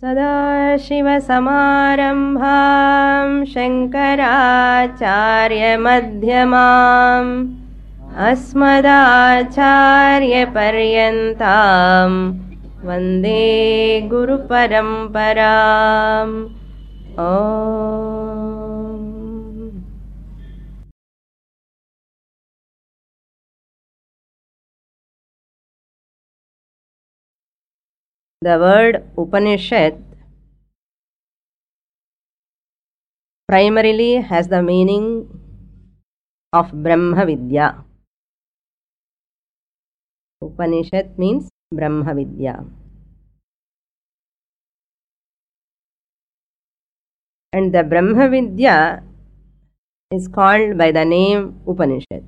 सदाशिवसमारम्भां शङ्कराचार्यमध्यमाम् अस्मदाचार्यपर्यन्तां वन्दे गुरुपरम्पराम्. The word Upanishad primarily has the meaning of Brahma Vidya. Upanishad means Brahma Vidya. And the Brahma Vidya is called by the name Upanishad.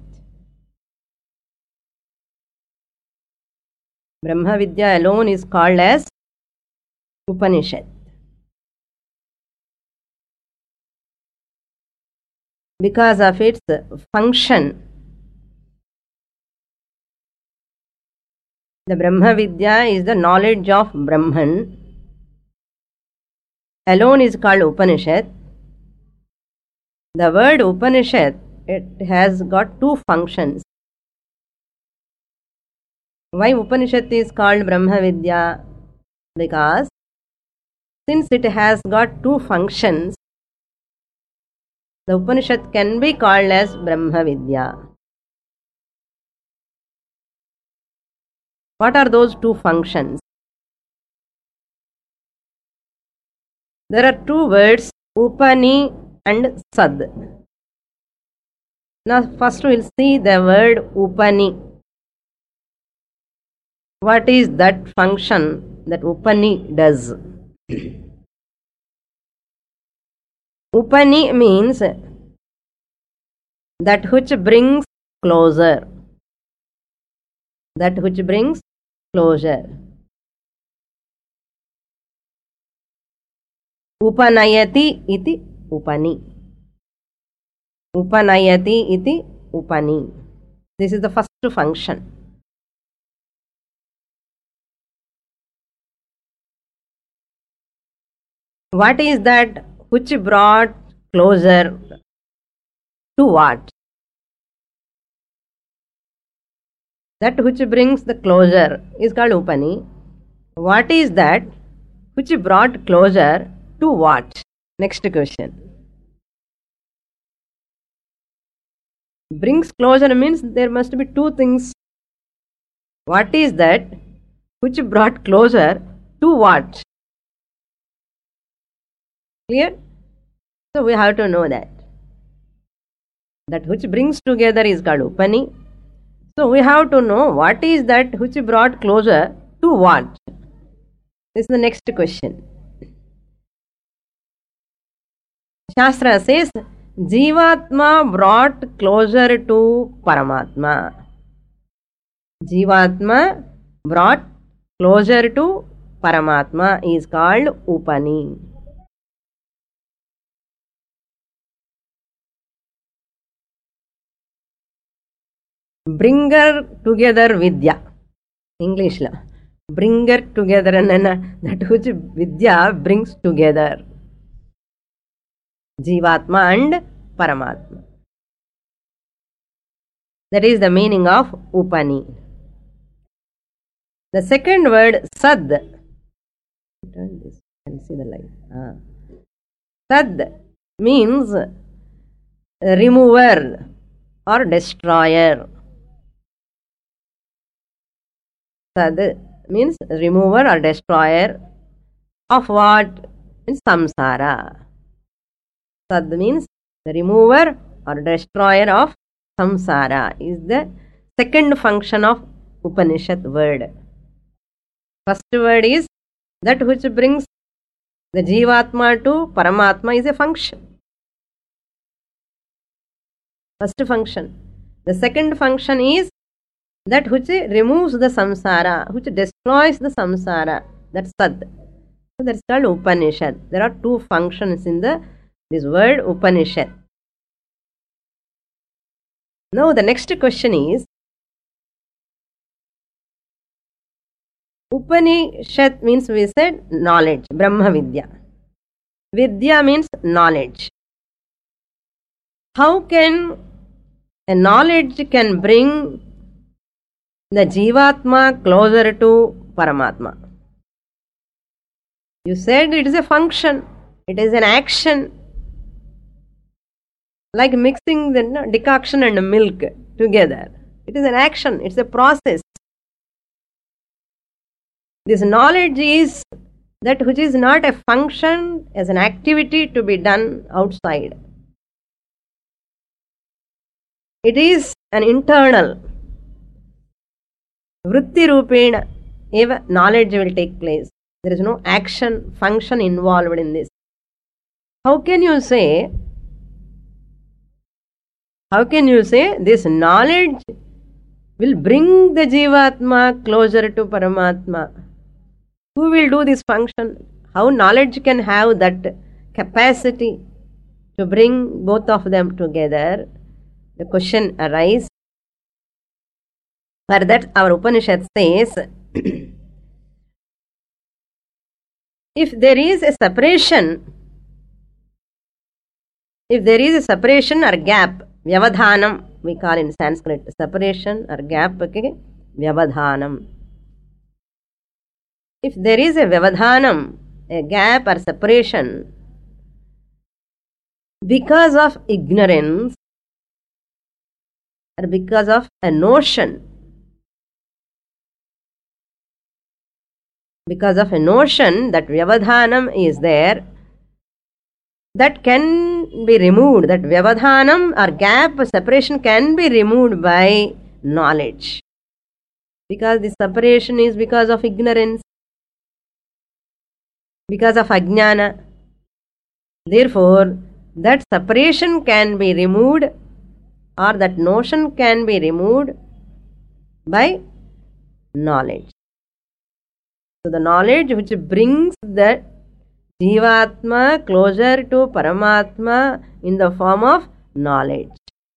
Brahma Vidya alone is called as Upanishad. Because of its function, the Brahma Vidya is the knowledge of Brahman. Alone is called Upanishad. The word Upanishad, it has got two functions. Why Upanishad is called Brahma Vidya? Because since it has got two functions, the Upanishad can be called as Brahma Vidya. What are those two functions? There are two words, Upani and Sad. Now first we will see the word Upani. What is that function that Upani does? Upani means that which brings closer. That which brings closure. Upanayati iti Upani. Upanayati iti Upani. This is the first function. What is that which brought closer to what? That which brings the closure is called Upani. What is that which brought closure to what? Next question. Brings closure means there must be two things. What is that which brought closure to what? Clear? So we have to know that. That which brings together is called Upani. So we have to know what is that which brought closer to what. This is the next question. Shastra says, Jivatma brought closer to Paramatma. Jivatma brought closer to Paramatma is called Upani. Bringer together Vidya. English la. Bringer together and that which Vidya brings together. Jivatma and Paramatma. That is the meaning of Upani. The second word Sad. Turn this and see the light. Sad means remover or destroyer. Sad means remover or destroyer of what? In samsara. Sad means the remover or destroyer of samsara is the second function of Upanishad word. First word is that which brings the Jivatma to Paramatma is a function. First function. The second function is that which removes the samsara, which destroys the samsara. That's Sad. So that's called Upanishad. There are two functions in this word Upanishad. Now, the next question is, Upanishad means, we said, knowledge, Brahma Vidya. Vidya means knowledge. How can a knowledge can bring the Jivatma closer to Paramatma? You said it is a function, it is an action, like mixing the decoction and milk together. It is an action, it's a process. This knowledge is that which is not a function, as an activity to be done outside. It is an internal. Vritti Rupena, eva knowledge will take place. There is no action, function involved in this. How can you say this knowledge will bring the Jivatma closer to Paramatma? Who will do this function? How knowledge can have that capacity to bring both of them together? The question arises. For that, our Upanishad says, if there is a separation or gap, Vyavadhanam, we call in Sanskrit, separation or gap, okay? Vyavadhanam. If there is a Vyavadhanam, a gap or separation, because of ignorance or because of a notion, that Vyavadhanam is there, that can be removed, that Vyavadhanam or gap, separation can be removed by knowledge. Because the separation is because of ignorance, because of ajnana. Therefore, that separation can be removed, or that notion can be removed by knowledge. So the knowledge which brings the Jivatma closer to Paramatma in the form of knowledge.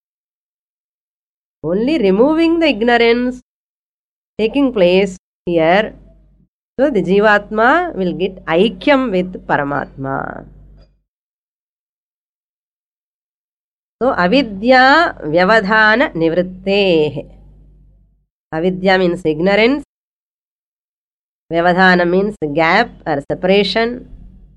Only removing the ignorance taking place here, so the Jivatma will get aikyam with Paramatma. So avidya vyavadhana nivritte. Avidya means ignorance, vyavadhana means gap or separation,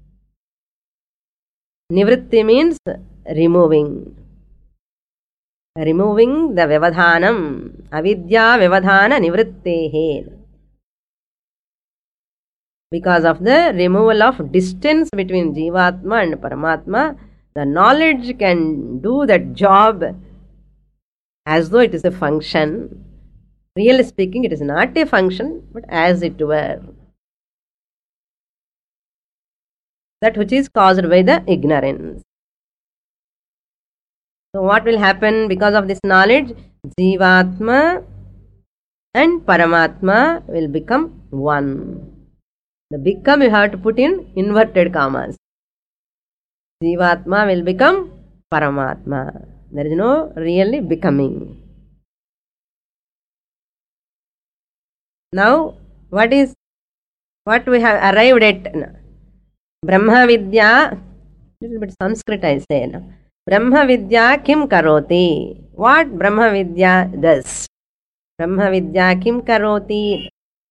nivritti means removing the vyavadhanam. Avidya vyavadhana nivrittehe. Because of the removal of distance between Jivatma and Paramatma, the knowledge can do that job as though it is a function. Really speaking, it is not a function, but as it were. That which is caused by the ignorance. So what will happen because of this knowledge? Jivatma and Paramatma will become one. The become you have to put in inverted commas. Jivatma will become Paramatma. There is no really becoming. Now, what we have arrived at? Brahma Vidya, little bit Sanskrit I say. No? Brahma Vidya kim karoti? What Brahma Vidya does? Brahma Vidya kim karoti?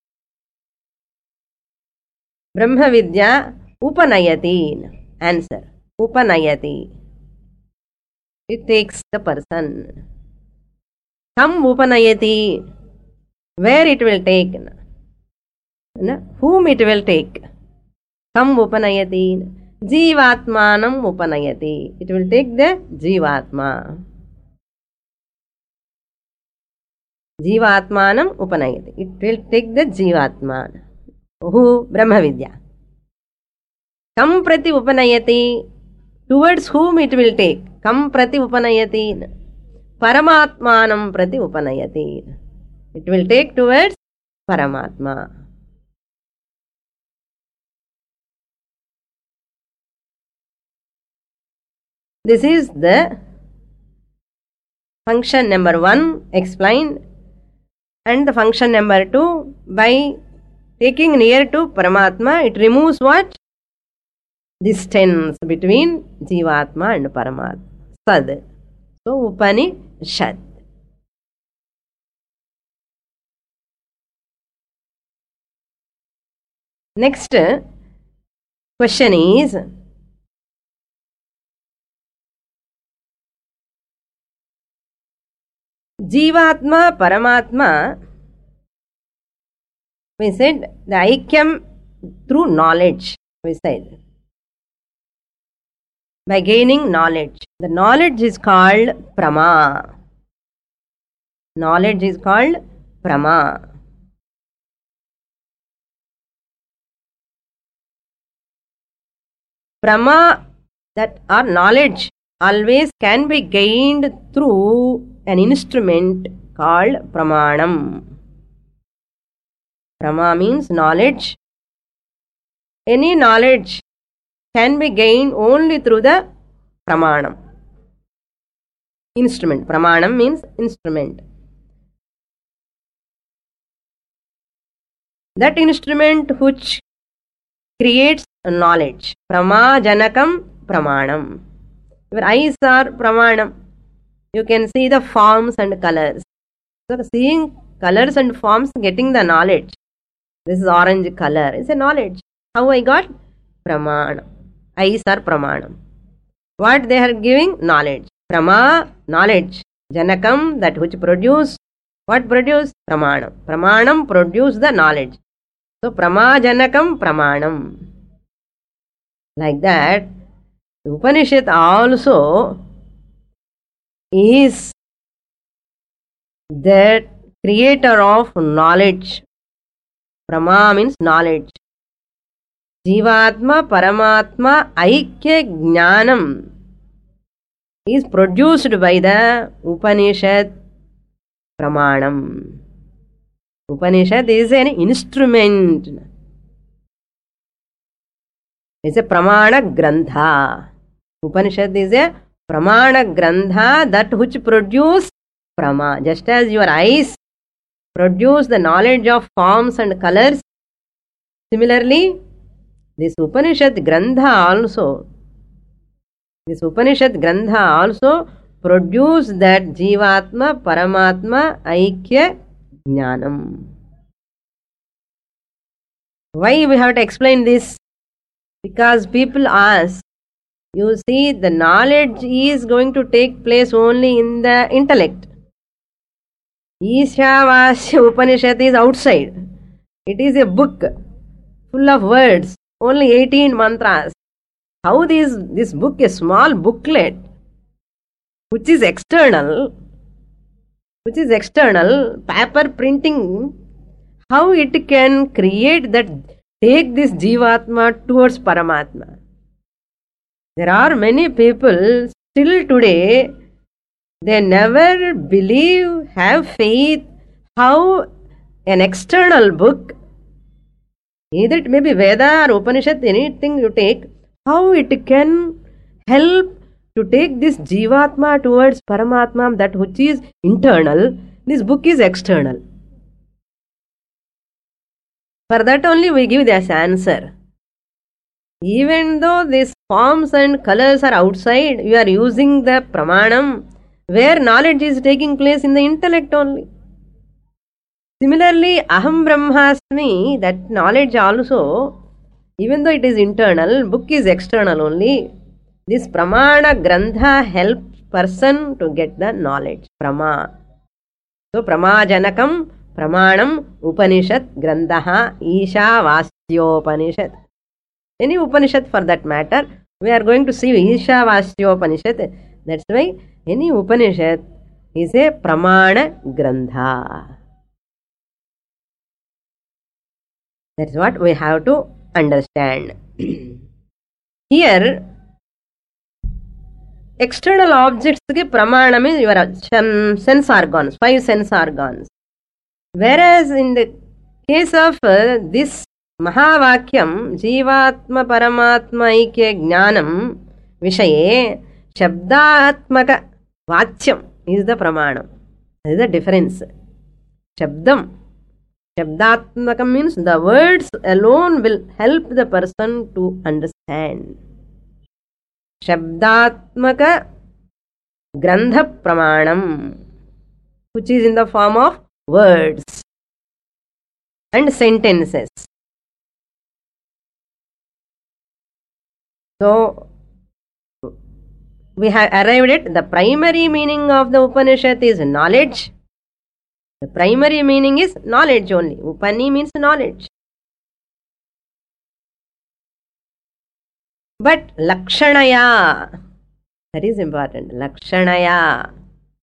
Brahma Vidya upanayati. Answer. Upanayati. It takes the person. Kam upanayati. Where it will take? Whom it will take? Kam upanayati. Jivatmanam upanayati. It will take the Jivatma. Jivatmanam upanayati. It will take the Jivatma. Who? Brahma Vidya. Kam prati upanayati. Towards whom it will take? Kam prati upanayati. Paramatmanam prati upanayati. It will take towards Paramatma. This is the function number 1 explained, and the function number 2 by taking near to Paramatma, it removes what? Distance between Jivatma and Paramatma. Sad. So Upanishad. Next question is, Jivatma, Paramatma, we said the Aikyam through knowledge, we said. By gaining knowledge. The knowledge is called Prama. Knowledge is called Prama. Prama, that our knowledge always can be gained through an instrument called Pramanam. Prama means knowledge. Any knowledge can be gained only through the Pramanam. Instrument. Pramanam means instrument. That instrument which creates knowledge. Pramajanakam Pramanam. Your eyes are Pramanam. You can see the forms and colors. So seeing colors and forms, getting the knowledge. This is orange color. It's a knowledge. How I got? Pramanam. Eyes are Pramanam. What they are giving? Knowledge. Prama, knowledge. Janakam, that which produce. What produce? Pramanam. Pramanam produce the knowledge. So Pramajanakam Pramanam. Like that, the Upanishad also is the creator of knowledge. Prama means knowledge. Jivatma, Paramatma, Aikya Jnanam is produced by the Upanishad Pramanam. Upanishad is an instrument. It's a Pramana Grantha. Upanishad is a Pramana Grantha, that which produce Prama. Just as your eyes produce the knowledge of forms and colors, similarly, this Upanishad Grantha also produce that Jivatma, Paramatma, Aikya Jnanam. Why we have to explain this? Because people ask, you see, the knowledge is going to take place only in the intellect. Ishavasya Upanishad is outside. It is a book full of words, only 18 mantras. How this book, a small booklet, which is external, paper printing, how it can create that, take this Jivatma towards Paramatma. There are many people still today, they never believe, have faith, how an external book, either it may be Veda or Upanishad, anything you take, how it can help to take this Jivatma towards Paramatma, that which is internal. This book is external. For that only we give this answer. Even though these forms and colors are outside, you are using the Pramanam, where knowledge is taking place in the intellect only. Similarly, Aham Brahmasmi, that knowledge also, even though it is internal, book is external only. This Pramana Grantha helps person to get the knowledge. Prama. So Pramajanakam, Pramanam, Upanishad, Grantha, Ishavasyopanishad. Any Upanishad for that matter, we are going to see Ishavasyopanishad. That's why any Upanishad is a Pramana Grantha. That's what we have to understand. Here, external objects ki Pramanam is your sense organs, 5 sense organs. Whereas in the case of this Mahavakyam, Jivatma Paramatma Aikya Jnanam Vishaye, Shabdatmaka Vachyam is the Pramanam. That is the difference. Shabdam, Shabdatmakam means the words alone will help the person to understand. Shabdatmaka Grandha Pramanam, which is in the form of words and sentences. So, we have arrived at the primary meaning of the Upanishad is knowledge. The primary meaning is knowledge only. Upani means knowledge. But Lakshanaya, that is important. Lakshanaya.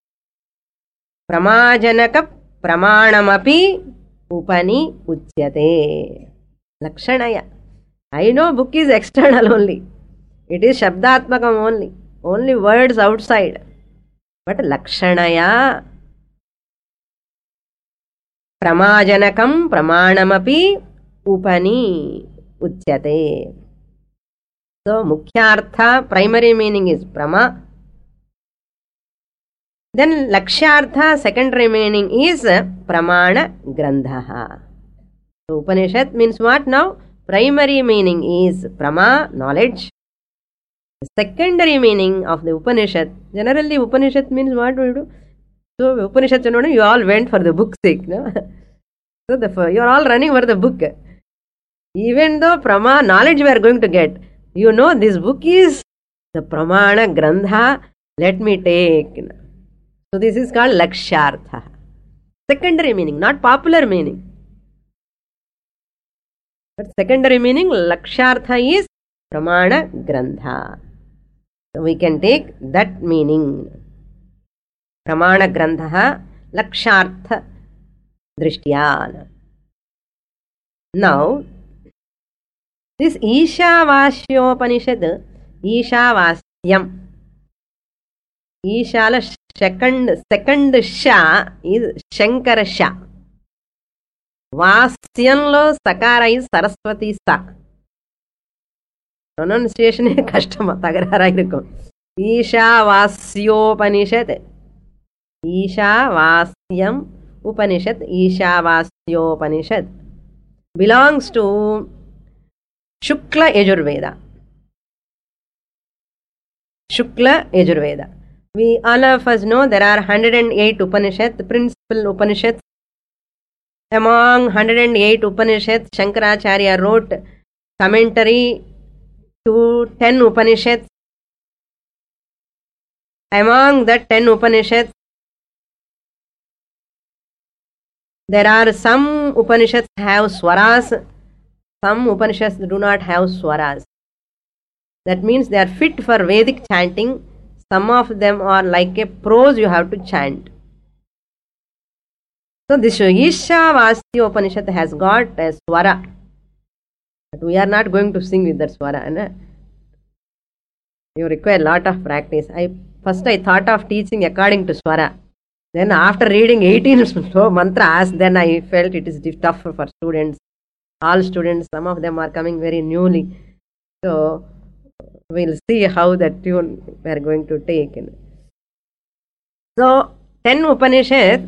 Pramajanaka Pramanamapi Upani Uchyate. Lakshanaya. I know book is external only. It is Shabdatmakam only. Only words outside. But Lakshanaya Pramajanakam Pramanamapi Upani Uchyate. So, Mukhyartha, primary meaning is Prama. Then Lakshyartha, secondary meaning is Pramana Grandhaha. So, Upanishad means what now? Primary meaning is Prama, knowledge. The secondary meaning of the Upanishad, generally Upanishad means what we do? So, Upanishad, you all went for the book's sake. No? So, you are all running for the book. Even though Prama, knowledge we are going to get. You know, this book is the Pramana Grandha, let me take. So, this is called Lakshyartha. Secondary meaning, not popular meaning. But secondary meaning, Lakshyartha is Pramana Grandha. So, we can take that meaning. Pramana Grandha, Lakshyartha Drishtya. Now, this Ishavasyopanishad, Ishavasyam. Ishala second Sha is Shankara Sha. Vasyamlo Sakara is Saraswati Sa. Pronunciation is kashtam, tagarara irukum. Ishavasyopanishad. Ishavasyam Upanishad, Ishavasyopanishad belongs to Shukla Yajurveda. Shukla Yajurveda. We all of us know there are 108 Upanishads, the principal Upanishads. Among 108 Upanishads, Shankaracharya wrote commentary to 10 Upanishads. Among the 10 Upanishads, there are some Upanishads have swaras, some Upanishads do not have swaras. That means they are fit for Vedic chanting. Some of them are like a prose you have to chant. So this Ishavasya Upanishad has got a swara. But we are not going to sing with that swara. No? You require a lot of practice. First I thought of teaching according to swara. Then after reading 18 mantras, then I felt it is tough for students. All students, some of them are coming very newly. So, we'll see how that tune we are going to take. So, 10 Upanishads,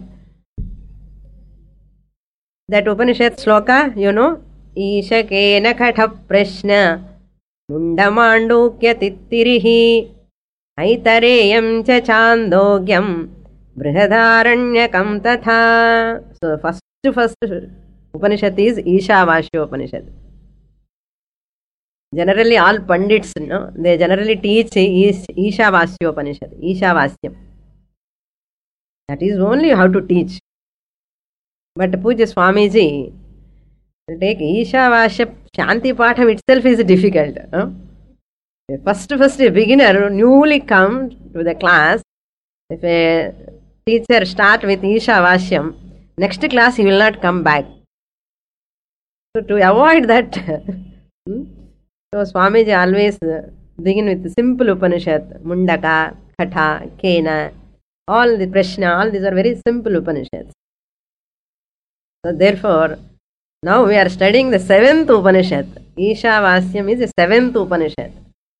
that Upanishad sloka, you know, Ishakena Katha Prashna Mundamandukya Tittirihi Aitareyam Cha Chandogyam Brihadaranyakam Tatha. So, first Upanishad is Ishavasya Upanishad. Generally, all Pandits, no, they generally teach Ishavasya Upanishad, Ishavasyam. That is only how to teach. But Puja Swamiji will take Ishavasya Shanti Patham itself is difficult. No? First a beginner newly come to the class, if a teacher start with Ishavasyam, next class he will not come back. So to avoid that, so Swamiji always begin with the simple Upanishad, Mundaka, Katha, Kena, all the Prashna, all these are very simple Upanishads. So therefore, now we are studying the 7th Upanishad. Ishavasyam is the 7th Upanishad.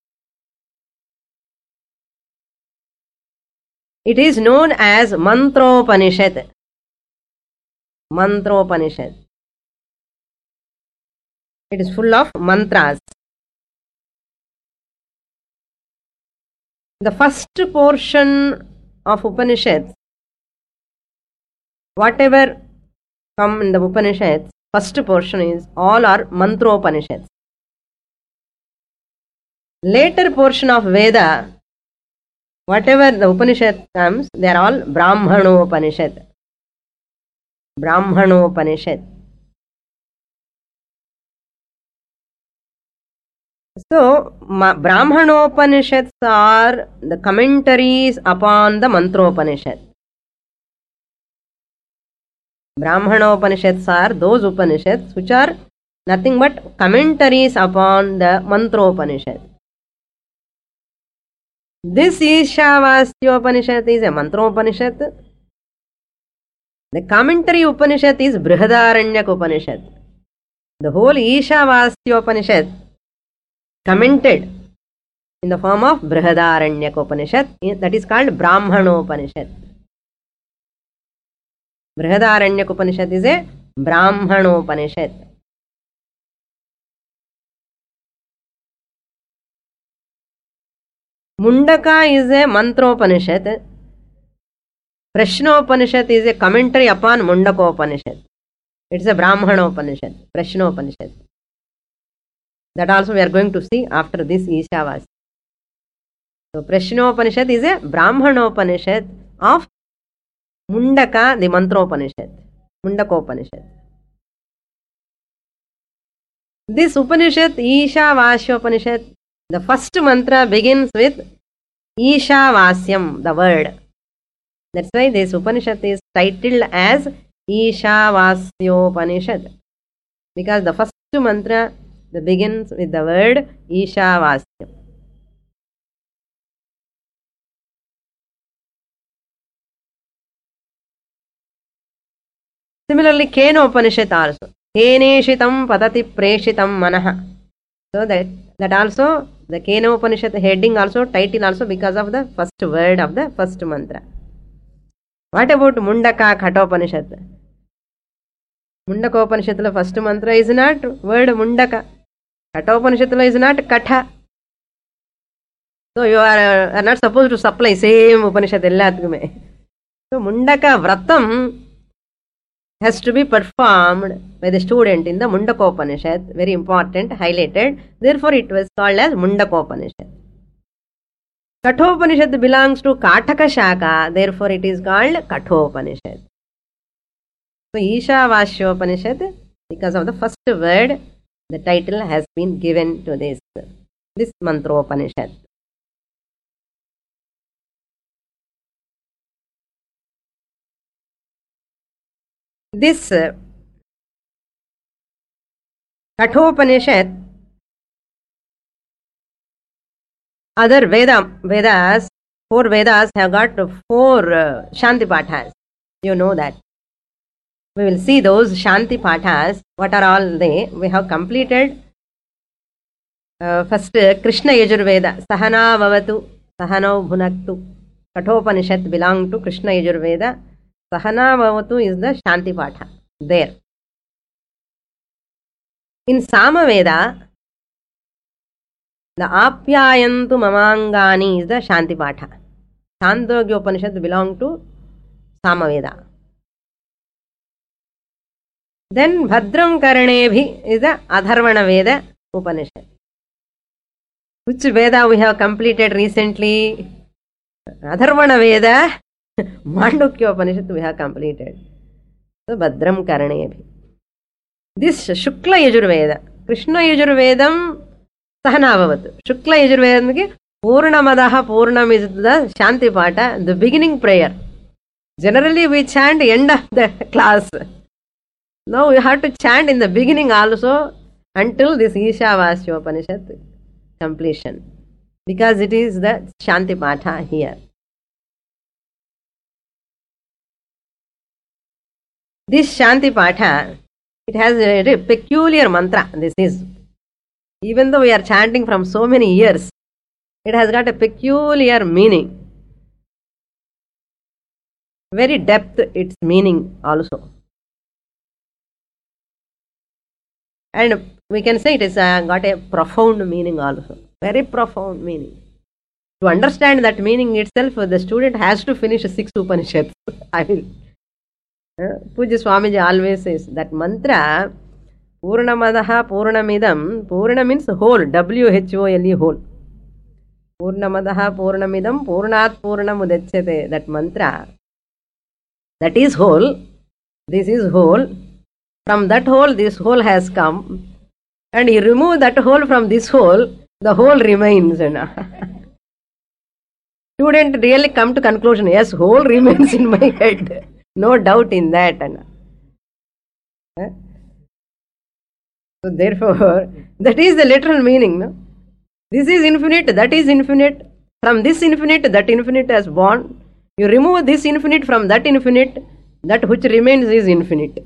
It is known as Mantropanishad. Mantropanishad. It is full of mantras. The first portion of Upanishads, whatever come in the Upanishads, first portion is all are Mantropanishads. Later portion of Veda, whatever the Upanishad comes, they are all Brahmanopanishad. Brahmanopanishad. So, Brahmanopanishads are the commentaries upon the Mantropanishad. Brahmanopanishads are those Upanishads which are nothing but commentaries upon the Mantropanishad. This Ishavasyopanishad is a Mantropanishad. The commentary Upanishad is Brihadaranyaka Upanishad. The whole Ishavasyopanishad commented in the form of Brihadaranyaka Upanishad, that is called Brahmanopanishad. Brihadaranyaka Upanishad is a Brahmanopanishad. Mundaka is a Mantropanishad. Prashnopanishad is a commentary upon Mundakopanishad. It's a Brahmanopanishad, Prashnopanishad. That also we are going to see after this Ishavasya. So Prashnopanishad is a Brahmanopanishad of Mundaka, the Mantropanishad, Mundakopanishad. This Upanishad, Ishavasyopanishad, the first mantra begins with Ishavasyam, the word. That's why this Upanishad is titled as Ishavasyopanishad, because the first mantra begins with the word Ishavasyam. Similarly, Kena Upanishad also. Keneshitam patati preshitam manaha. So that also, the Kena Upanishad heading also, title also, because of the first word of the first mantra. What about Mundaka Kathopanishad? Mundakopanishad's first mantra is not word Mundaka. Kathopanishad is not Katha. So you are not supposed to supply same Upanishad ellathukume. So Mundaka Vratam has to be performed by the student in the Mundakopanishad. Very important, highlighted. Therefore it was called as Mundakopanishad. Kathopanishad belongs to Kataka Shaka, therefore it is called Kathopanishad. So Ishavasyopanishad, because of the first word, the title has been given to this Mantropanishad. This Kathopanishad, other Vedas, 4 Vedas have got 4 Shanti Pathas. You know that. We will see those Shanti Pathas. What are all they? We have completed first Krishna Yajurveda. Sahana Vavatu, Sahano Bhunaktu. Kathopanishad belong to Krishna Yajurveda. Sahana Vavatu is the Shanti Patha there. In Samaveda, the Apyayantu Mamangani is the Shanti Patha. Chandogya Upanishad belong to Samaveda. Then Bhadram Karanebhi is the Adharvana Veda Upanishad. Which Veda we have completed recently? Adharvana Veda, Mandukya Upanishad we have completed. So Bhadram Karanebhi. This Shukla Yajurveda, Krishna Yajurvedam Sahanavavatu. Shukla Yajurvedam Purnamadaha Purnam is the Shanti Pata, the beginning prayer. Generally we chant end of the class. Now we have to chant in the beginning also until this Ishavasya Upanishad completion, because it is the Shanti Patha here. This Shanti Patha, it has a very peculiar mantra. This is, even though we are chanting from so many years, it has got a peculiar meaning. Very depth its meaning also. And we can say it is got a profound meaning also. Very profound meaning. To understand that meaning itself, the student has to finish 6 Upanishads. I will. Puja Swamiji always says that mantra, Purnamadaha Purnamidam, Purna means whole, WHOLE, whole. Purnamadaha Purnamidam, Purnat Purnamudachyate, that mantra, that is whole, this is whole, from that whole, this whole has come, and you remove that whole from this whole, the whole remains. Student really come to conclusion, yes, whole remains in my head. No doubt in that. So therefore, that is the literal meaning. No? This is infinite, that is infinite. From this infinite, that infinite has born. You remove this infinite from that infinite, that which remains is infinite.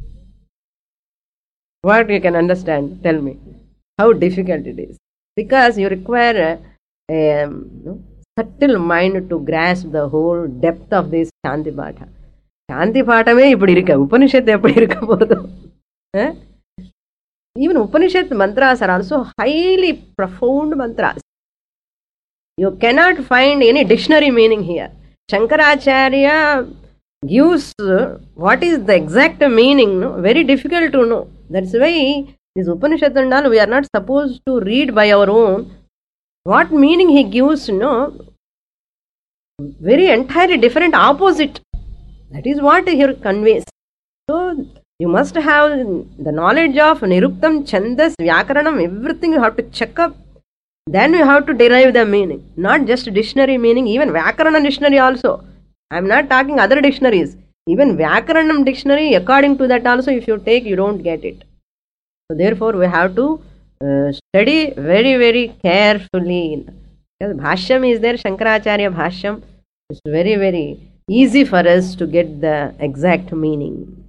What you can understand? Tell me. How difficult it is. Because you require a subtle mind to grasp the whole depth of this Shanti Patha. Shanti Pathame ippadi irukka. Upanishad eppadi irukka podu. Even Upanishad mantras are also highly profound mantras. You cannot find any dictionary meaning here. Shankaracharya gives what is the exact meaning, no? Very difficult to know. That's why this Upanishad and all, we are not supposed to read by our own. What meaning he gives, no? Very entirely different, opposite. That is what he conveys. So, you must have the knowledge of Niruktam, Chandas, Vyakaranam, everything you have to check up. Then you have to derive the meaning. Not just dictionary meaning, even Vyakaranam dictionary also. I am not talking other dictionaries. Even Vyakaranam dictionary, according to that also, if you take, you don't get it. So therefore, we have to study very, very carefully. Because Bhashyam is there, Shankaracharya Bhashyam. It's very, very easy for us to get the exact meaning.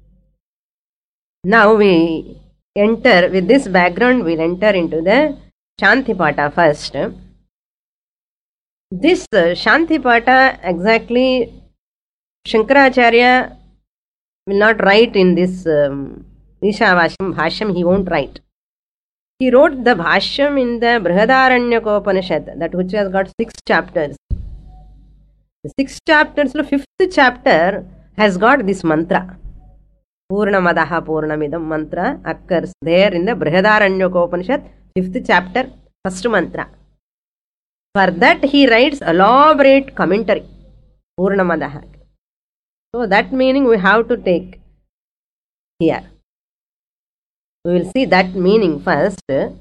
Now we enter, with this background, we'll enter into the Shanti Patha first. This Shanti Patha exactly Shankaracharya will not write in this Ishavashyam Bhashyam, he won't write. He wrote the Bhashyam in the Brihadaranyaka, that which has got 6 chapters. The 6 chapters, the 5th chapter has got this mantra. Purnamadaha Purnamidam mantra occurs there in the Brihadaranyaka, 5th chapter, 1st mantra. For that he writes elaborate commentary. Purnamadaha. So that meaning we have to take here. We will see that meaning first.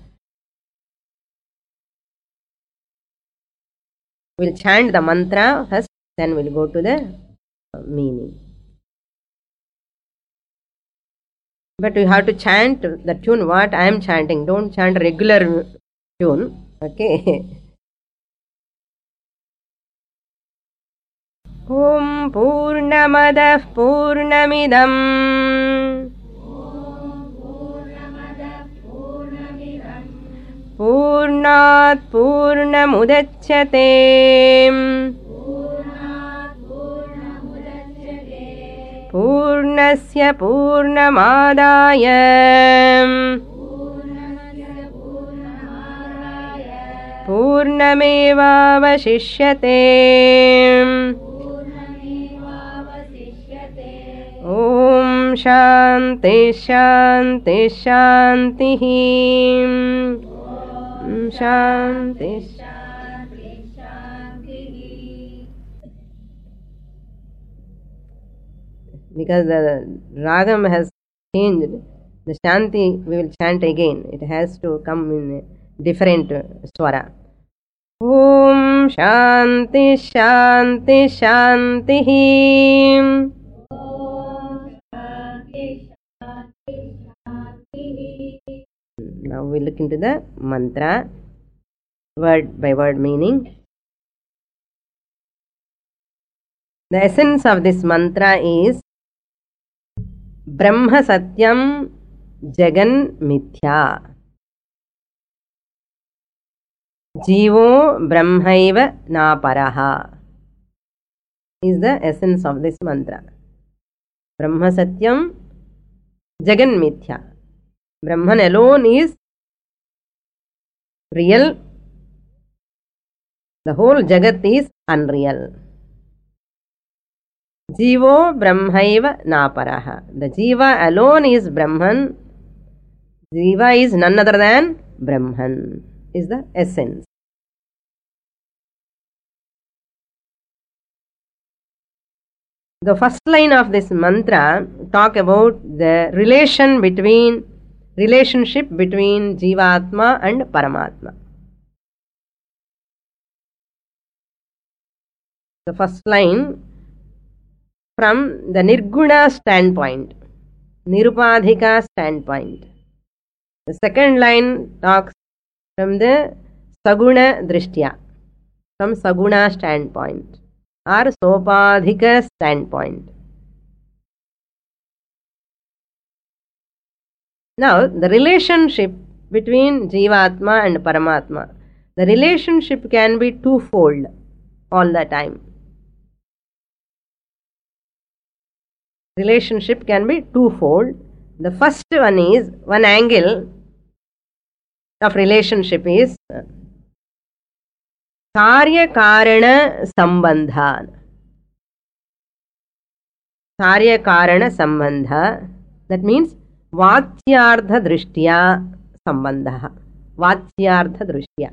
We'll chant the mantra first, then we'll go to the meaning. But you have to chant the tune what I am chanting. Don't chant regular tune. Okay. Om Purnamadah Purnamidam Purnat Purnamudachyate Purnasya Purnamadaya Purnamevavashishyate Om Shanti Shanti Shanti Shanti Shanti. Because the ragam has changed, the Shanti we will chant again. It has to come in different swara. Om Shanti Shanti Shanti. Now we look into the mantra, word by word meaning. The essence of this mantra is Brahma Satyam Jagan Mithya. Jivo Brahmaiva Naparaha is the essence of this mantra. Brahma Satyam Jagan Mithya. Brahman alone is real. The whole Jagat is unreal. Jivo Brahmaiva Naparaha. The Jiva alone is Brahman. Jiva is none other than Brahman, is the essence. The first line of this mantra talk about the relationship between Jivatma and Paramatma. The first line from the Nirguna standpoint, Nirupadhika standpoint. The second line talks from the Saguna Drishtya, from Saguna standpoint or Sopadhika standpoint. Now, the relationship between Jivatma and Paramatma, the relationship can be twofold all the time. Relationship can be twofold. The first one is, one angle of relationship is Karya Karana Sambandha. Karya Karana Sambandha. That means Vatsyartha Drishtya Sambandha. Vatsyartha Drishtya.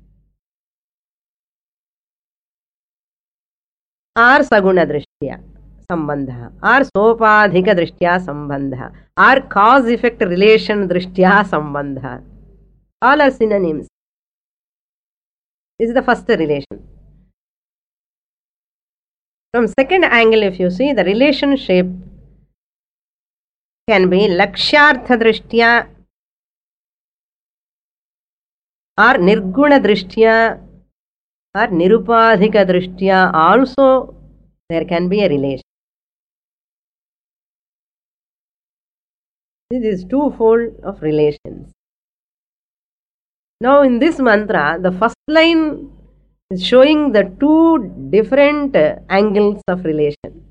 Or Saguna Drishtya Sambandha. Or Sopadhika Drishtya Sambandha. Or cause-effect relation Drishtya Sambandha. All are synonyms. This is the first relation. From second angle, if you see, the relationship can be Lakshyartha Drishtya or Nirguna Drishtya or Nirupadhika Drishtya. Also, there can be a relation. This is twofold of relations. Now, in this mantra, the first line is showing the two different angles of relation.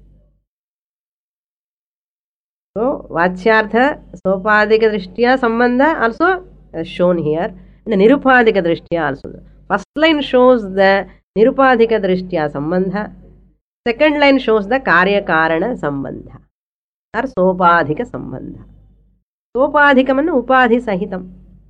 So, Vachyartha, Sopadhika Drishtya Sambandha also shown here. And Nirupadhika Drishtya also. First line shows the Nirupadhika Drishtya Sambandha. Second line shows the Karya Karana Sambandha or Sopadhika Sambandha. Sopadhikam and Upadhi Sahitam.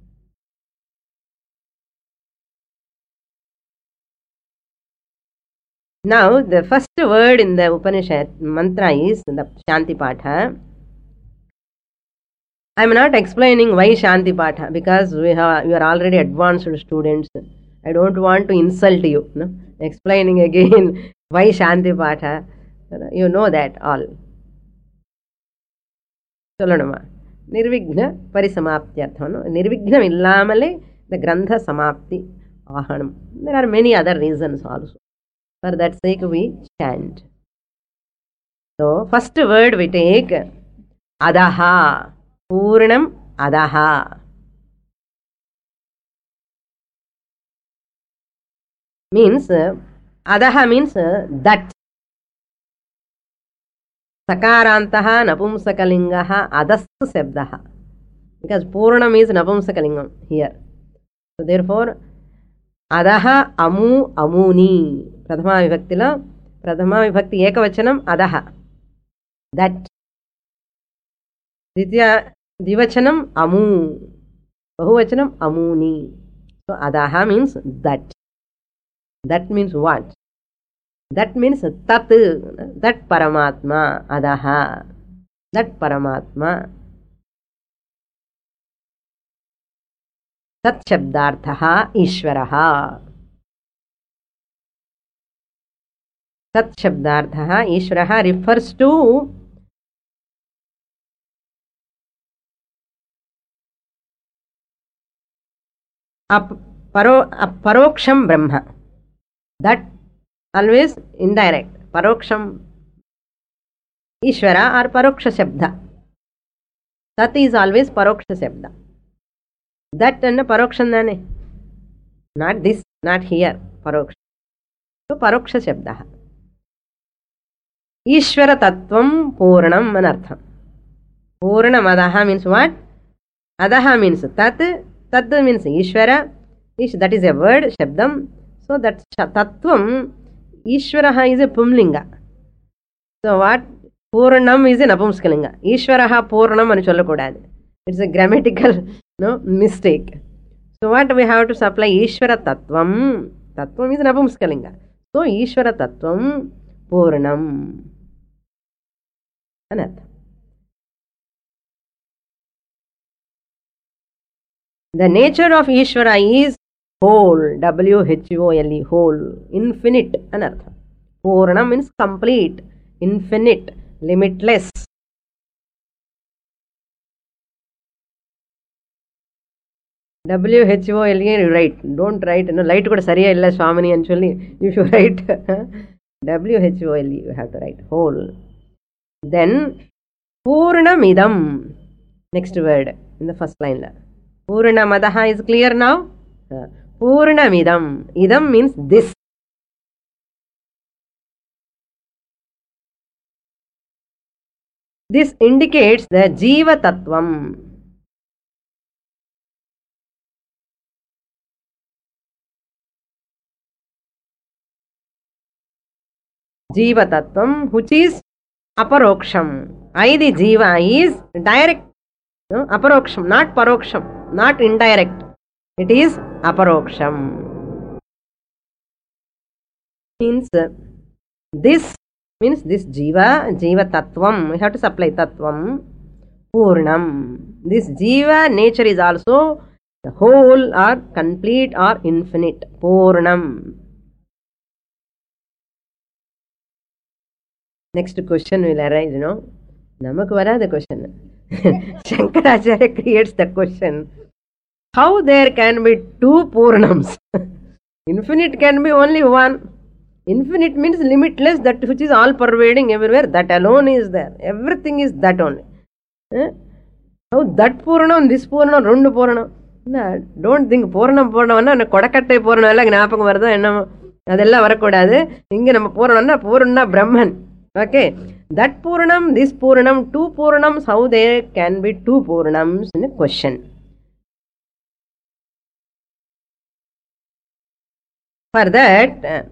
Now, the first word in the Upanishad mantra is the Shanti Patha. I am not explaining why Shanti Patha because you are already advanced students. I don't want to insult you. No? Explaining again why Shanti Patha. You know that all. Solanama. Nirvigna Parisamaptyartham. Nirvignam illamale the Grantha Samapti Ahanam. There are many other reasons also. For that sake we chant. So, first word we take Adaha. Purnam Adaha. Means, Adaha means that. Sakarantaha Napumsakalingaha Adastu Sebdaha. Because Purnam is Napumsakalingam here. So, therefore, Adaha Amu Amuni. Prathama Vibhakti Ekavachanam Adaha. That. Ditya Divachanam Amu. Bahuvachanam Amuni. So Adaha means that. That means what? That means Tat. That Paramatma. Adaha. That Paramatma. Tat Shabdarthaha Ishvaraha. Tat Shabdarthaha Ishvaraha refers to Paroksham Brahma. That always indirect. Paroksham Ishvara or Paroksha Shabda. Tat is always Paroksha Shabda. That and Paroksham. Not this, not here. Paroksha. So Paroksha Shabda. Ishvara Tattvam Purnam Anartham. Purnam Adaha means what? Adaha means tat. Tat means Ishvara. That is a word, Shabdam. So that Tattvam, Ishvaraha is a Pumlinga. So what? Purnam is a Napumskalinga. Ishvaraha Purnam ani sollakodadu. It's a grammatical mistake. So what we have to supply? Ishvara Tattvam. Tattvam is Napumskalinga. So Ishvara Tattvam Purnam. Anartha. The nature of Ishvara is whole, W-H-O-L-E, whole, infinite, anartha. Purnam means complete, infinite, limitless. W-H-O-L-E, write. Don't write, light kuda sariya illa Swamini actually. You should write W-H-O-L-E, you have to write, whole. Then, Purnamidam, next word in the first line. Purnamadaha is clear now? Purnamidam. Idam means this. This indicates the Jiva Tattvam. Jiva Tattvam, which is Aparoksham. The Jiva is direct. Aparoksham, not Paroksham, not indirect. It is Aparoksham. Means this means this Jiva Tattvam. We have to supply Tattvam. Purnam. This Jiva nature is also the whole or complete or infinite. Purnam. Next question will arise, Namakku varada question. Shankaracharya creates the question, how there can be two Purnams? Infinite can be only one. Infinite means limitless, that which is all pervading everywhere, that alone is there. Everything is that only. How that Purnam, this Purnam, Rundu Purnam? No, don't think Purnam Purnam, Kodakatte Purnam, Gnapakam Varada, Adella Varakodade, Inga Purnam, Purna Brahman. Okay, that Purnam, this Purnam, two Purnams, how there can be two Purnams in a question. For that,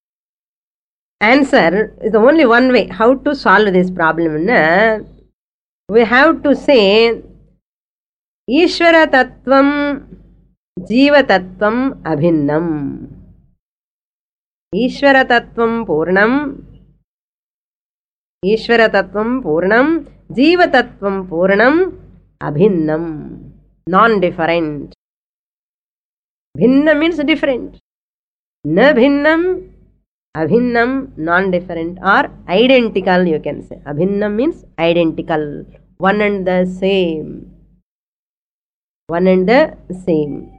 answer is only one way how to solve this problem. We have to say Ishvara Tattvam, Jiva Tattvam, Abhinnam. Ishvara Tattvam Purnam, Ishvara Tattvam Purnam, Jiva Tattvam Purnam, Abhinnam, non-different. Bhinna means different. Na bhinnam, abhinnam, non-different or identical, you can say. Abhinnam means identical, one and the same. One and the same.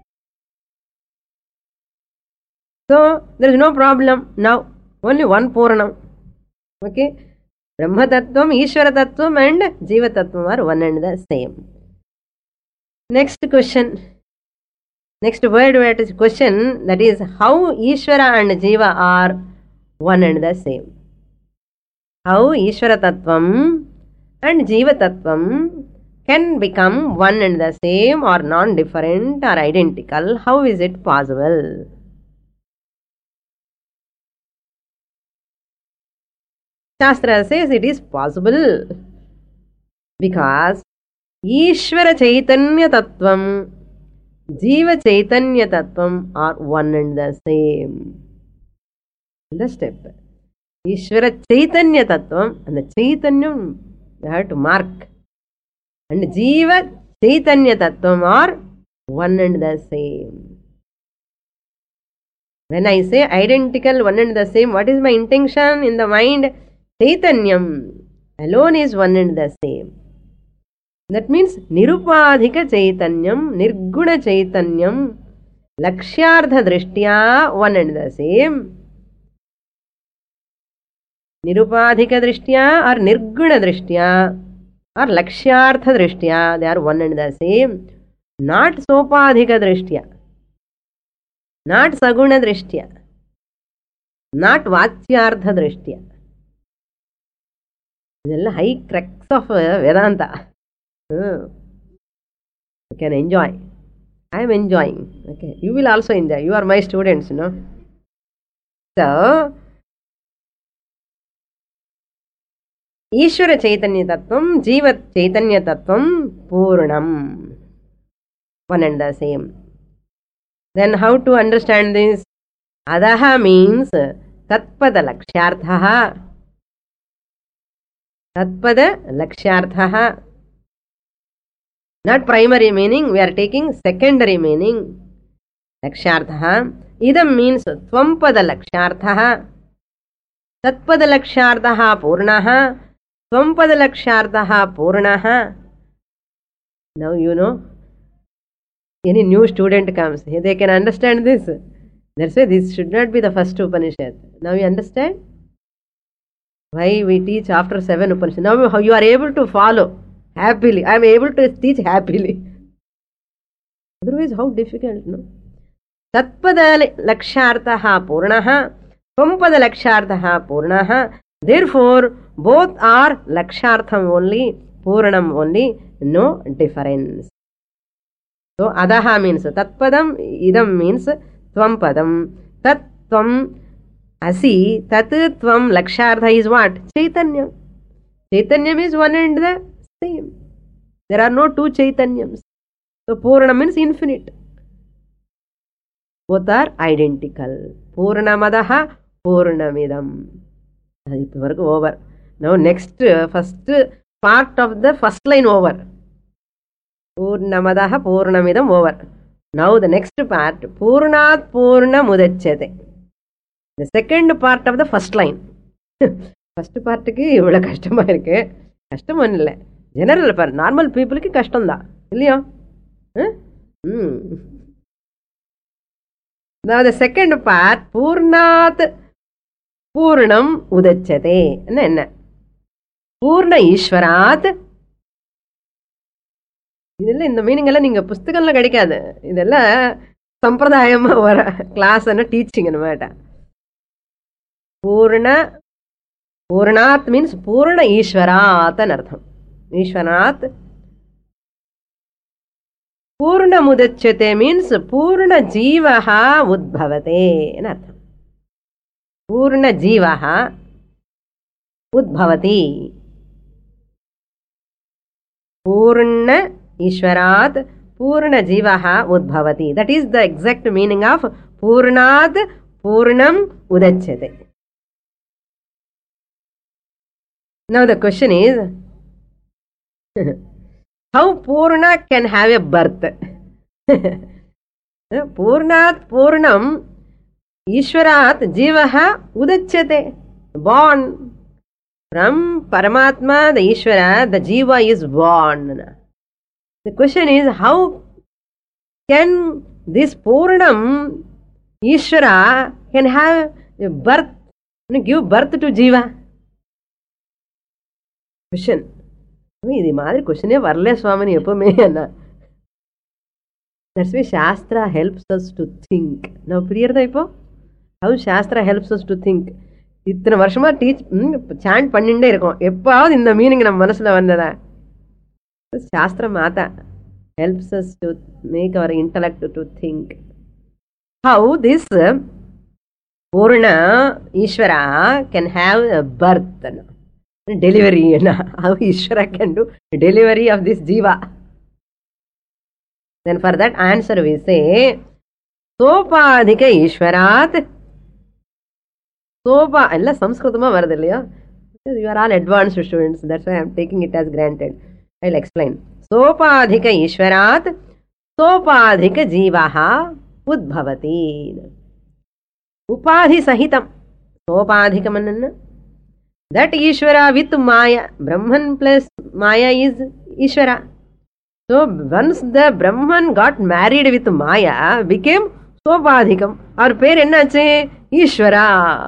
So, there is no problem now. Only one Purnam. Okay. Brahma Tattvam, Ishvara Tattvam and Jiva Tattvam are one and the same. Next question. Next word question, that is how Ishvara and Jiva are one and the same. How Ishvara Tattvam and Jiva Tattvam can become one and the same or non-different or identical. How is it possible? Shastra says it is possible because Ishvara Chaitanya Tattvam, Jiva Chaitanya Tattvam are one and the same. The step. Ishvara Chaitanya Tattvam and the Chaitanyam you have to mark. And Jiva Chaitanya Tattvam are one and the same. When I say identical, one and the same, what is my intention in the mind? Chaitanyam alone is one and the same. That means Nirupadhika Chaitanyam, Nirguna Chaitanyam, Lakshyartha Drishtya, one and the same. Nirupadhika Drishtya or Nirguna Drishtya or Lakshyartha Drishtya, they are one and the same. Not Sopadhika Drishtya, not Saguna Drishtya, not Vachyartha Drishtya. This is the high crux of Vedanta. You can enjoy. I am enjoying. Okay, you will also enjoy. You are my students, So, Ishvara Chaitanya Tattvam, Jiva Chaitanya Tattvam, Purnam. One and the same. Then how to understand this? Adaha means Tatpada Lakshyarthaha. Tatpada Lakshyarthaha. Not primary meaning, we are taking secondary meaning. Lakshyarthaha. Idam means Tvampada Lakshyarthaha. Tatpada Lakshyarthaha Purnaha. Tvampada Lakshyarthaha Purnaha. Now you know, any new student comes, they can understand this. That's why this should not be the first Upanishad. Now you understand why we teach after 7 Upanishads. Now how you are able to follow happily. I am able to teach happily. Otherwise, how difficult, no? Tatpada Lakshyarthaha Purnaha, Tvampada Lakshyarthaha Purnaha. Therefore, both are Lakshyartham only, Purnam only, no difference. So, Adaha means Tatpadam, Idam means Tvampadam. Tat Tvam Asi, Tat Tvam Lakshyartha is what? Chaitanyam. Chaitanyam is one and the same. There are no two Chaitanyams. So, Purnam means infinite. Both are identical. Purnamadaha, Purnamidam. Over. Now, next, first part of the first line over. Purnamadaha, Purnamidam over. Now, the next part, Purnat Purnamudachyate. The second part of the first line. First part ki ivla kashtam irukku. Kashtam onnilla. General for normal people ki kashtam da. Illaya? Now, the second part, Purnat Purnam Udachyate. Enna? Purna Ishvarat. இதெல்லாம் இந்த meaning எல்லாம் நீங்க புஸ்தகம்ல கிடைக்காது. இதெல்லாம் சம்பிரதாயமா வர class teaching அన్నమాట. Purnat means Purna Ishvarat and Artham. Ishvarat. Purna Mudachyate means Purna Jivaha Udbhavate and Artham. Purna Jivaha Udbhavati. Purna Ishvarat Purna Jivaha Udbhavati. That is the exact meaning of Purnat Purnam Udachyate. Now the question is, how Purna can have a birth? Purnat Purnam Ishvarat Jivaha Udachyate. Born. From Paramatma, the Ishvara, the Jiva is born. The question is, how can this Purnam Ishvara can have a birth, give birth to Jiva? Question. This question is Varle Swamini Eppume. That's why Shastra helps us to think. Now, how Shastra helps us to think? இத்தனை வருஷமா sand பண்ணிட்டே இருக்கோம். எப்பாவது இந்த meaning நம்ம மனசுல வந்ததா? சாஸ்திர மாதா helps us to make our intellect to think. How this Purna Ishvara can have a birth, delivery. How Ishvara can do delivery of this Jiva? Then for that answer we say, Sopadhika Ishvarat. Sopa, ella Sanskritama varadillaya. Because you are all advanced students, that's why I am taking it as granted. I will explain. Sopadhika Ishvarat, Sopadhika Jivaha Udbhavati. Upadhi Sahitam. Sopadhikamanana. That Ishvara with Maya. Brahman plus Maya is Ishvara. So once the Brahman got married with Maya, became Sopadhikam. Our pair ennache? Ishvara.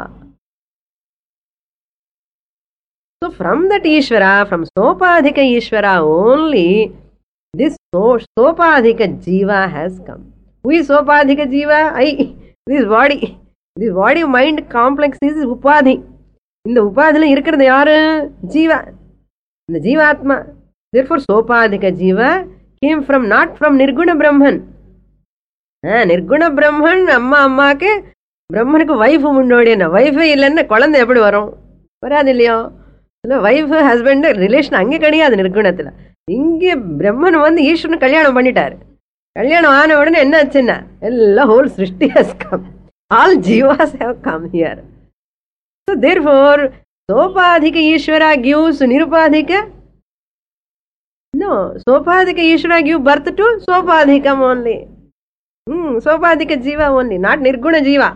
So from that Ishvara, from Sopadhika Ishvara only, this Sopadhika Jiva has come. Who is Sopadhika Jiva? This body mind complex is Upadhi. In the Upadhila irukkiradhu yaru? Jiva. The Jiva Atma. Therefore Sopadhika Jiva came from not from Nirguna Brahman. Nirguna Brahman அம்மாக்கு பிரம்மனுக்கு wife முன்னோடின வைஃபே இல்லைன்னா குழந்தை எப்படி வரும்? வராது இல்லையோ? இல்லை, wife husband relation அங்கே கிடையாது நிர்குணத்தில். இங்கே பிரம்மன் ஈஸ்வரன் கல்யாணம் பண்ணிட்டாரு. கல்யாணம் ஆன உடனே என்ன ஆச்சுன்னா எல்லாம் ஹோல் சிருஷ்டி ஹஸ் கம், ஆல் ஜீவாஸ் have come here. So therefore sopadhika Ishvara gives nirupadhika. No, sopadhika Ishvara give birth to sopadhikam only. Sopadhika jiva only, not nirguna jiva.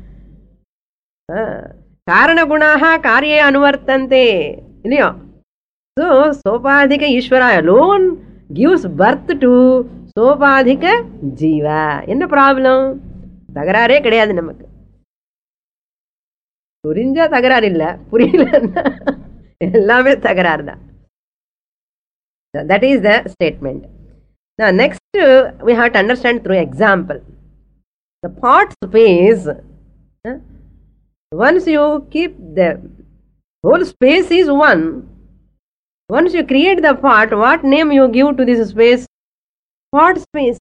Karana gunaha karye anuvartante. Illiyo? So sopadhika Ishvara alone gives birth to sopadhika jiva. Enna problem? தகராறே கிடையாது நமக்கு. புரிஞ்சா தகராறு இல்ல, புரியலன்னா எல்லாமே தகராறு தான். That is the statement. Now next we have to understand through example. The part space, once you keep the whole space is one, once you create the part, what name you give to this space? Part space.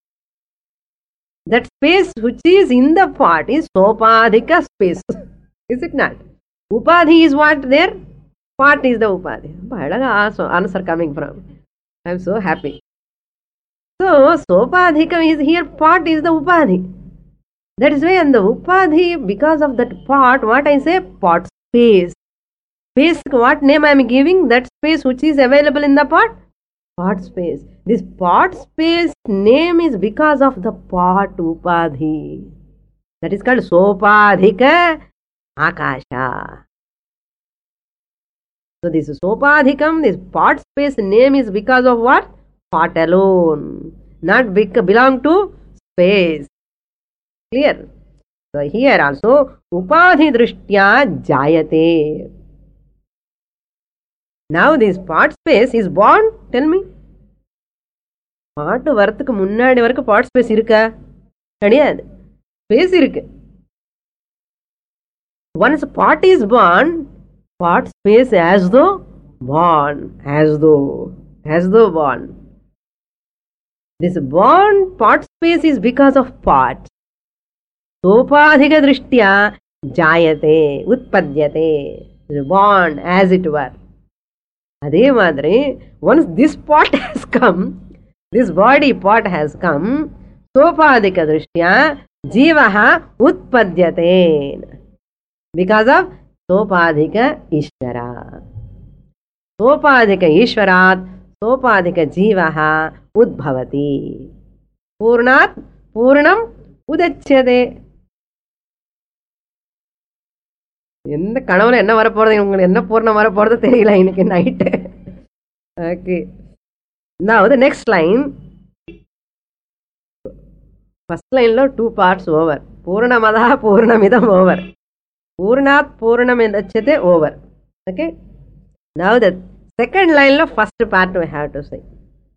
That space which is in the part is sopadhika space. Is it not? Upadhi is what there? Part is the upadhi. Answer coming from. I am so happy. So sopadhikam is here, part is the upadhi. That is why on the upadhi, because of that part, what I say? Part space. Space, what name I am giving? That space which is available in the part? Part space. This part space name is because of the part upadhi. That is called sopadhika akasha. So this sopadhikam, this part space name is because of what? Part alone, not belong to space. Clear? So here also upadhi drishtya jayate. Now this part space is born. Tell me. பாட்டு வரத்துக்கு முன்னாடி வரைக்கும் part space இருக்கா? கிடையாது. Space இருக்கு. Once part is born, part space as though born, as though born. This born part space is because of part. Sopadhika drishtya jayate, utpadyate, born as it were. அதே மாதிரி once this part has come, this body part has come, sopadhika drishtya jivaha utpadyate, because of sopadhika ishvara. Sopadhika ishvarat sopadhika jivaha udbhavati. Purnat purnam udachyate. எந்த கனவுல என்ன வரப்போறது, உங்களுக்கு என்ன பூர்ணம் வரப்போறது தெரியல இன்னைக்கு night. Okay, now the next line. First line lo 2 parts over. Purnamada purnamidam over. Purnat purnam endachate over. Okay, now the second line lo first part we have to say.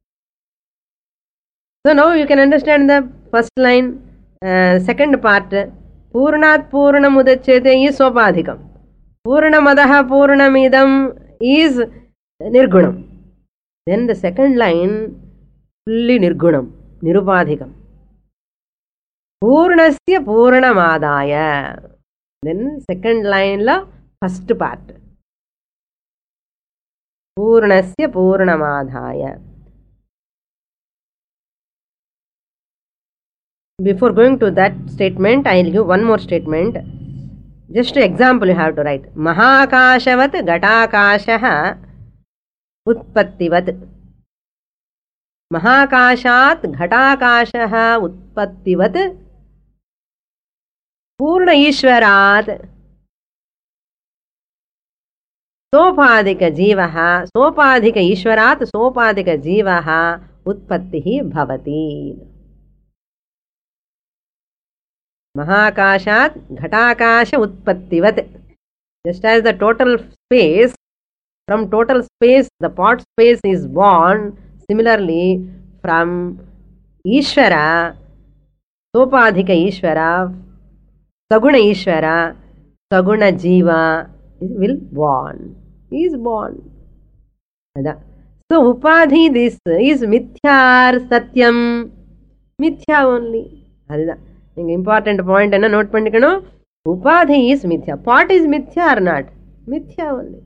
So now you can understand the first line. Second part, Purnat Purnam udachyate is sopadhikam. Purnamadaha Purnamidam is nirgunam. Then the second line fully nirgunam, nirupadhikam. Purnasya Purnamadaya. Then second line la first part. Purnasya Purnamadaya. Before going to that statement, I will give one more statement. Just an example you have to write. Mahakashavat ghatakashaha utpattivat. Mahakashat ghatakashaha utpattivat. Purna ishvarat sopadhika jivaha, sopadhika ishvarat sopadhika jivaha utpattihi bhavati. Mahakashat ghatakasha utpattivat. Just as the total space, from total space the part space is born, similarly from Ishvara, sopadhika Ishvara, saguna Ishvara, saguna Jiva will born, is born. So upadhi, this is mithya or satyam? Mithya only. அதுதான் நீங்க important point என்ன note பண்ணிக்கணும். உபாதி is மித்யா. Pot is மித்யா or not? மித்யா only.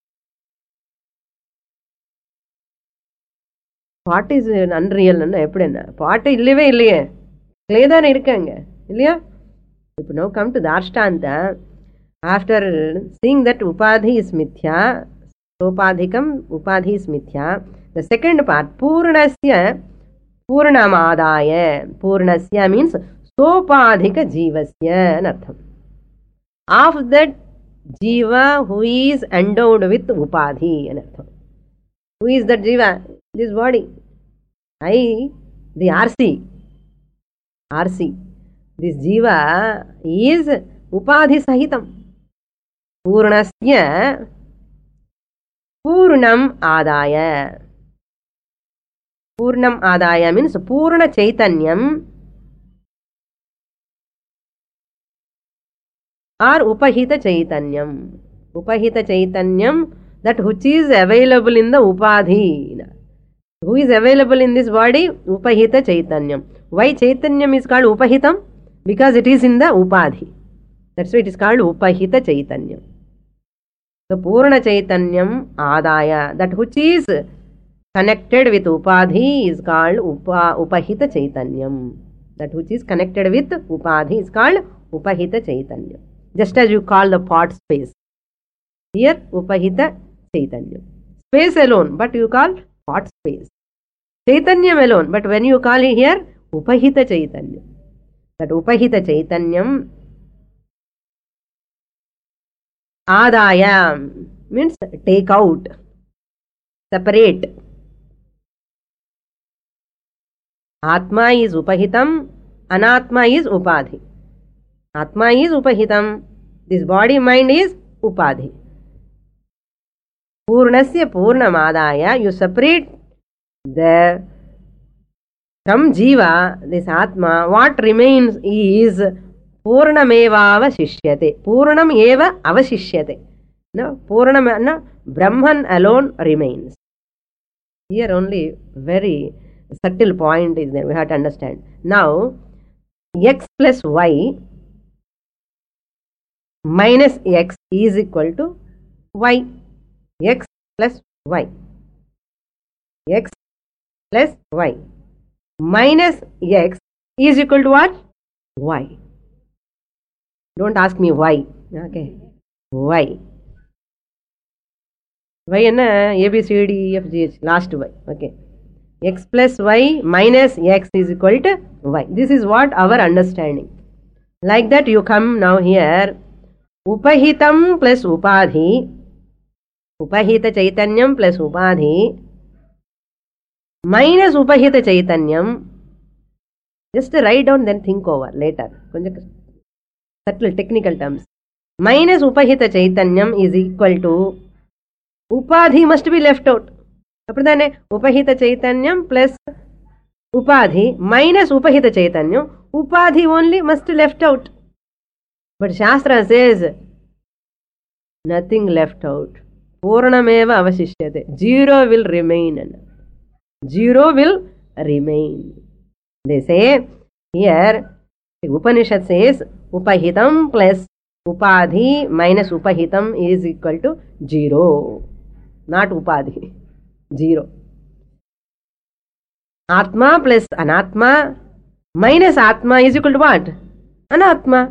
Pot is unreal. எப்படி என்ன பாட்டு இல்லவே இல்லையே, கிளே தானே இருக்காங்க இல்லையா? இப்போ நோ கம் டு தார்ஷ்டாந்தா. ஆஃப்டர் சீயிங் தட் உபாதி இஸ் மித்யா, சோபாதிகம் உபாதி இஸ் மித்யா. த செகண்ட் பார்ட் பூர்ணஸ்ய பூர்ணமாதாய. பூர்ணஸ்ய மீன்ஸ் சோபாதிக ஜீவஸ்ய அர்த்தம். ஆஃப் தட் ஜீவா ஹூ இஸ் endowed with உபாதி அர்த்தம். Who is that jiva? This body. The RC. This jiva is upadhi sahitam. Purnasya purnam adaya. Purnam adaya means purna chaitanyam or upahita chaitanyam. Upahita chaitanyam, that which is available in the upadhi. Who is available in this body? Upahita chaitanyam. Why chaitanyam is called upahitam? Because it is in the upadhi. That's why it is called upahita chaitanyam. So purna chaitanyam adaya, that which is connected with upadhi is called upahita chaitanyam. That which is connected with upadhi is called upahita chaitanyam. Just as you call the pot space. Here upahita chaitanyam. Space alone, but you call pot space. Chaitanyam alone, but when you call it here upahita chaitanyam. That upahita chaitanyam adaya means take out, separate. Atma is upahitam, anatma is upadhi. Atma is upahitam, this body mind is upadhi. Purnasya purnamadaya, you separate the from jiva, this atma, what remains is purnameva avashishyate. Purnam eva avashishyate. No, purnam, no, Brahman alone remains. Here only very subtle point is there, we have to understand. Now x plus y minus x is equal to y. X plus y. X plus y minus x is equal to what? Y. Don't ask me why. Okay. Y. Y enna A B C D E F G H last y. Okay. X plus y minus x is equal to y. This is what our understanding. Like that you come now here. Upahitam plus upadhi. Upahita chaitanyam plus upadhi minus upahita chaitanyam. Just write down, then think over later. Subtle technical terms. Minus upahita chaitanyam is equal to upadhi must be left out. Appadane upahita chaitanyam plus upadhi minus upahita chaitanyam. Upadhi only must left out. But Shastra says nothing left out. Purnameva avashishyate. Zero will remain. Zero will remain. They say here, the Upanishad says upahitam plus upadhi minus upahitam is equal to zero. Not upadhi. Zero. Atma plus anatma minus atma is equal to what? Anatma.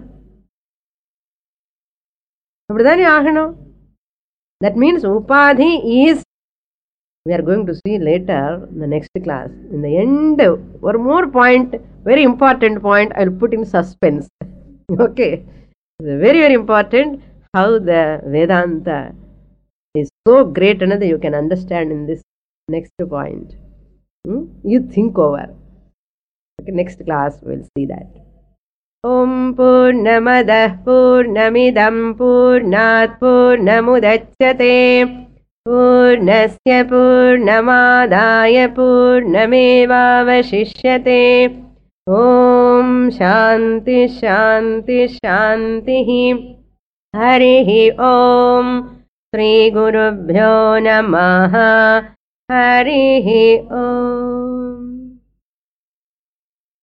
That means upadhi is, we are going to see later in the next class. In the end, one more point, very important point, I will put in suspense. Okay. It's very, very important how the Vedanta is so great, another you can understand in this next point. You think over. Okay, next class we will see that. Om Purnamadah Purnamidam Purnat Purnamudachyate Purnasya Purnamadaya Purnamevavashishyate. Om Shanti Shanti Shanti. Harihi Om. Shri Gurubhyo Namaha. Harihi Om.